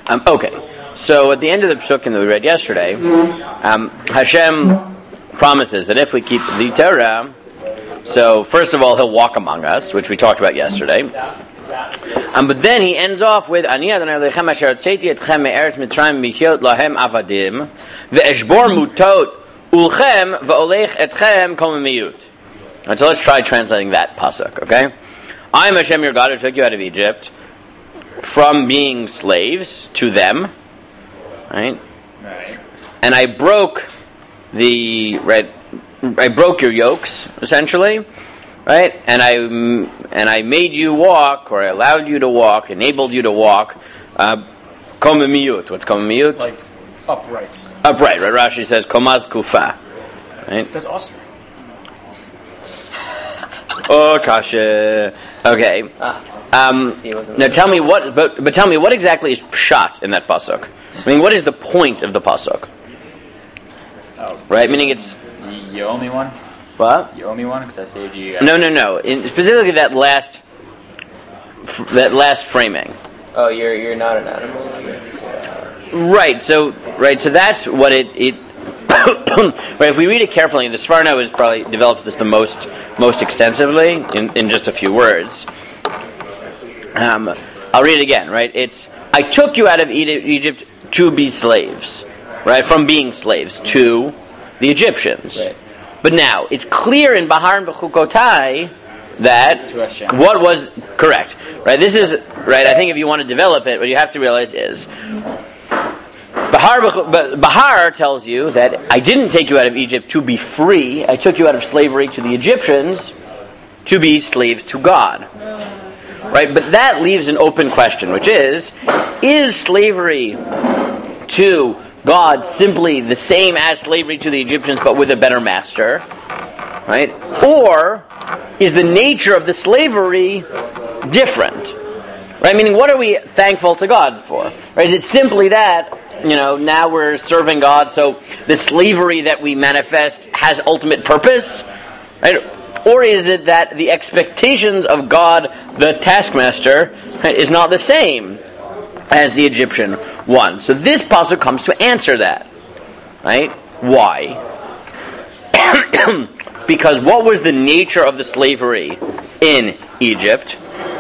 Okay, so at the end of the psukim that we read yesterday, Hashem promises that if we keep the Torah, so first of all He'll walk among us, which we talked about yesterday. But then He ends off with Ani Adonai Elohechem asher hotzeiti etchem me'eretz Mitzrayim michiyot lahem avadim ve'eshbor mutot ulchem ve'olech etchem kol miyut. So let's try translating that pasuk. Okay, I am Hashem your God who took you out of Egypt from being slaves to them, right? And I broke I broke your yokes, essentially, right? And I made you walk, or I allowed you to walk, enabled you to walk. Komemiyut. What's komemiyut? Like upright. Upright, right? Rashi says komaz kufa, right? That's awesome. Oh, kasha. Okay. Now tell me what, but tell me what exactly is pshat in that pasuk. I mean, what is the point of the pasuk? Oh, right, meaning it's. You owe me one. What? You owe me one because I saved you. No. Specifically that last framing. Oh, you're not an animal, I guess. Right. So that's what it. Right, if we read it carefully, the Sforno has probably developed this the most extensively in just a few words. I'll read it again. Right, it's I took you out of Egypt to be slaves, right? From being slaves to the Egyptians. Right. But now it's clear in Bahar and Bechukotai that what was correct. Right, this is right. I think if you want to develop it, what you have to realize is. Bahar tells you that I didn't take you out of Egypt to be free. I took you out of slavery to the Egyptians to be slaves to God. Right? But that leaves an open question, which is slavery to God simply the same as slavery to the Egyptians but with a better master? Right? Or is the nature of the slavery different? Right? Meaning, what are we thankful to God for? Right? Is it simply that now we're serving God, so the slavery that we manifest has ultimate purpose? Right? Or is it that the expectations of God, the taskmaster, is not the same as the Egyptian one? So this pasuk comes to answer that. Right? Why? Because what was the nature of the slavery in Egypt?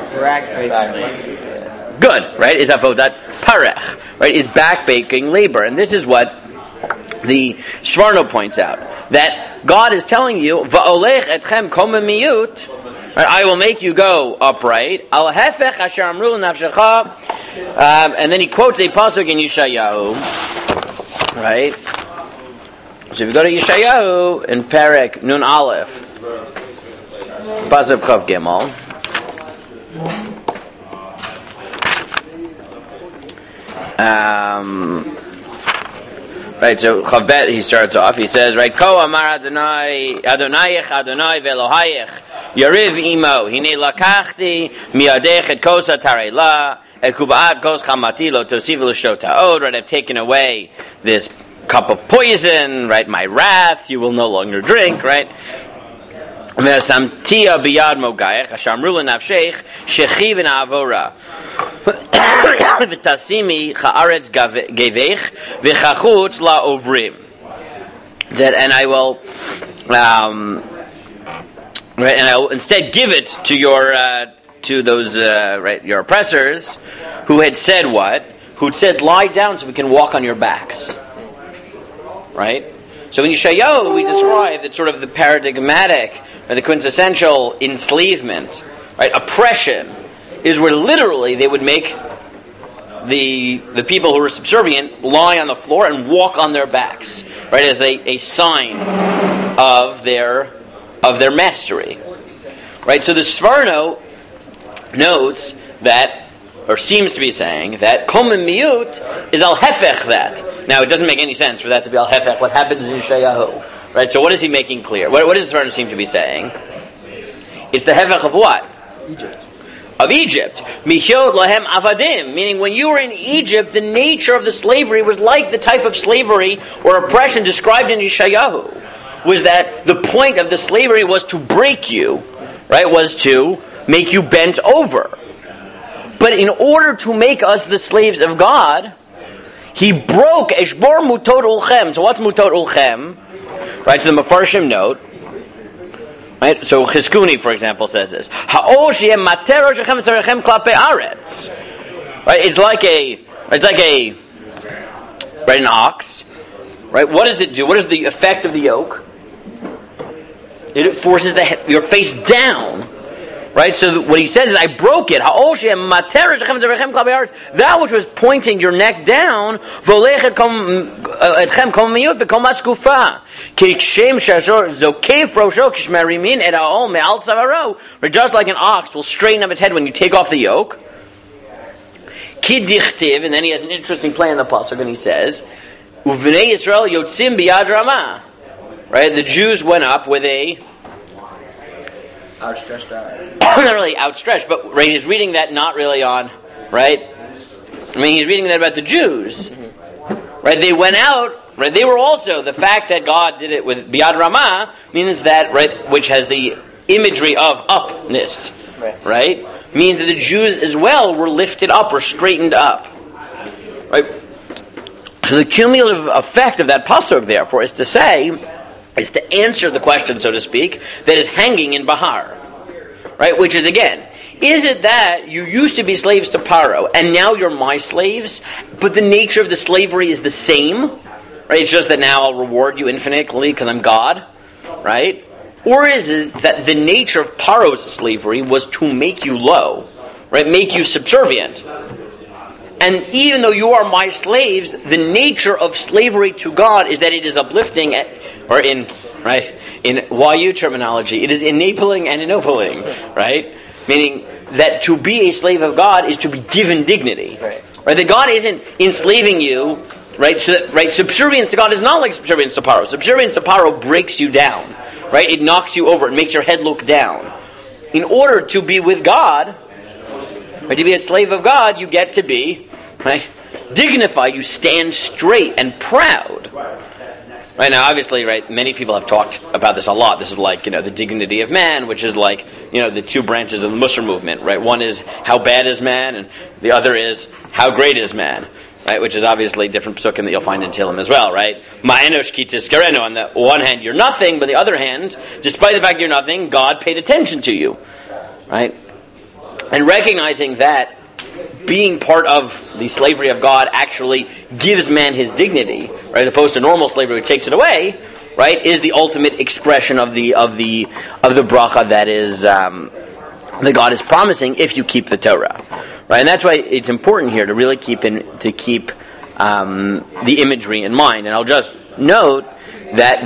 Good, right? Is avodat parech, right? Is backbaking labor, and this is what the Sforno points out, that God is telling you, "Va'olech etchem komemiyut," I will make you go upright. Al hefech asher amru nafshecha, and then he quotes a pasuk in Yeshayahu, right? So if you go to Yeshayahu in Perek Nun Aleph, pasuk Chav Gimel. Right, so Chavbet, he starts off, he says, right, Ko Amar Adonai, Adonayich, Adonai Velohayich, Yariv Imo, Hine Lakachti, Miadech et Kosa Tarela, et Kubaat Kos Chamati Lo Tosiv L'Shota'od, right, I've taken away this cup of poison, right, my wrath, you will no longer drink, right? V'samtia biyad mogayech, Hashamru l'nafsheich, shechi v'na'avora. V'tasimi cha'aretz gevech, v'chachutz la'ovrim. And I will, right, and I will instead give it to to those, right, your oppressors, who had said what? Who'd said, lie down so we can walk on your backs. Right? So in Yeshayahu, we describe that sort of the paradigmatic, or the quintessential enslavement, right? Oppression is where literally they would make the people who were subservient lie on the floor and walk on their backs, right? As a sign of their mastery, right? So the Sforno notes that, or seems to be saying that Komem Miyut is al hefech that. Now, it doesn't make any sense for that to be al-hefech, what happens in Yeshayahu. Right, so what is he making clear? What does the Sforno seem to be saying? It's the hefech of what? Egypt. Of Egypt. Michot lahem avadim. Meaning, when you were in Egypt, the nature of the slavery was like the type of slavery or oppression described in Yeshayahu. Was that the point of the slavery was to break you, right? Was to make you bent over. But in order to make us the slaves of God, he broke Eshbor Mutot Ulchem. So what's Mutot Ulchem? Right, so the Mefarshim note. Right, so Chizkuni, for example, says this. Ha'ol she'em matero shechem tzarechem klape aretz. Right, it's like an ox. Right, what does it do? What is the effect of the yoke? It forces your face down. Right, so what he says is, I broke it. That which was pointing your neck down, just like an ox will straighten up its head when you take off the yoke. And then he has an interesting play in the pasuk, and he says, right, the Jews went up with a outstretched arm. not really outstretched, but right, he's reading that not really on, right? I mean, he's reading that about the Jews, right? They went out, right? They were also, the fact that God did it with Biad Ramah means that, right, which has the imagery of upness, right? Means that the Jews as well were lifted up or straightened up, right? So the cumulative effect of that pasuk, therefore, is to answer the question, so to speak, that is hanging in Bahar. Right? Which is, again, is it that you used to be slaves to Paro, and now you're my slaves, but the nature of the slavery is the same? Right? It's just that now I'll reward you infinitely because I'm God? Right? Or is it that the nature of Paro's slavery was to make you low? Right? Make you subservient? And even though you are my slaves, the nature of slavery to God is that it is uplifting, or in YU terminology, it is enabling and ennobling, right? Meaning that to be a slave of God is to be given dignity, right? That God isn't enslaving you, right? So that, right, subservience to God is not like subservience to Paro. Subservience to Paro breaks you down, right? It knocks you over. It makes your head look down. In order to be with God, right, to be a slave of God, you get to be, right, dignified. You stand straight and proud. Right, now, obviously, right, many people have talked about this a lot. This is like, the dignity of man, which is like, the two branches of the Musar movement, right? One is how bad is man, and the other is how great is man, right? Which is obviously different psukim that you'll find in Tehillim as well, right? Ma'enosh ki tizkarenu. On the one hand, you're nothing, but on the other hand, despite the fact you're nothing, God paid attention to you, right? And recognizing that being part of the slavery of God actually gives man his dignity, right, as opposed to normal slavery, which takes it away, right, is the ultimate expression of the bracha that is that God is promising if you keep the Torah, right? And that's why it's important here to really keep the imagery in mind. And I'll just note that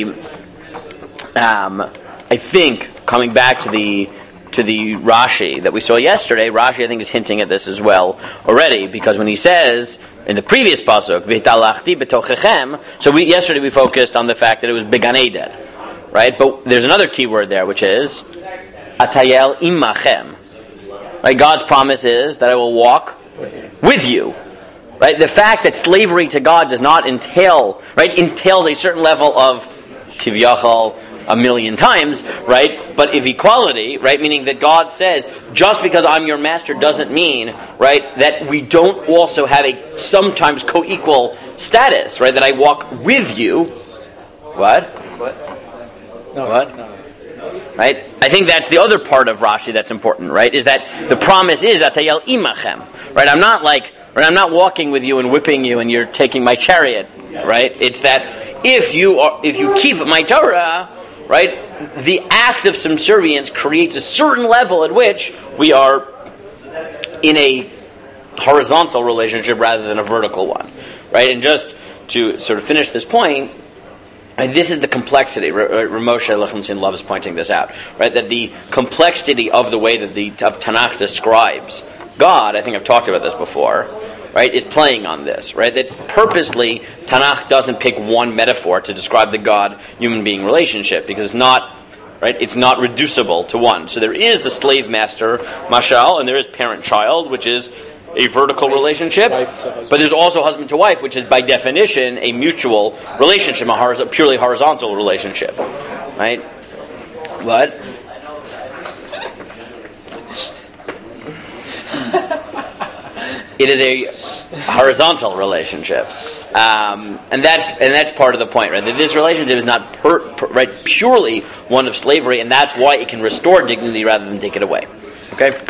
I think coming back to the Rashi that we saw yesterday, Rashi I think is hinting at this as well already, because when he says in the previous pasuk, "V'talachti betochechem," so yesterday we focused on the fact that it was Began Eden, right? But there's another key word there, which is Atayel imachem. Right? God's promise is that I will walk with you. Right? The fact that slavery to God does not entails a certain level of kivyachal a million times, right? But of equality, right? Meaning that God says, just because I'm your master doesn't mean, right, that we don't also have a sometimes co-equal status, right? That I walk with you. What? No. What? No. Right? I think that's the other part of Rashi that's important, right? Is that the promise is Atayel imachem, right? I'm not walking with you and whipping you and you're taking my chariot, right? It's that if you keep my Torah, right, the act of subservience creates a certain level at which we are in a horizontal relationship rather than a vertical one, right? And just to sort of finish this point, right, this is the complexity. Ramosha Lichtenstein loves pointing this out, right? That the complexity of the way that of Tanakh describes God, I think I've talked about this before, right, is playing on this, right? That purposely Tanakh doesn't pick one metaphor to describe the God-human being relationship, because it's not reducible to one. So there is the slave-master mashal, and there is parent-child, which is a vertical relationship, but there's also husband to wife, which is by definition a mutual relationship, a purely horizontal relationship, right? What? It is a horizontal relationship, and that's part of the point, right? That this relationship is not purely one of slavery, and that's why it can restore dignity rather than take it away. Okay.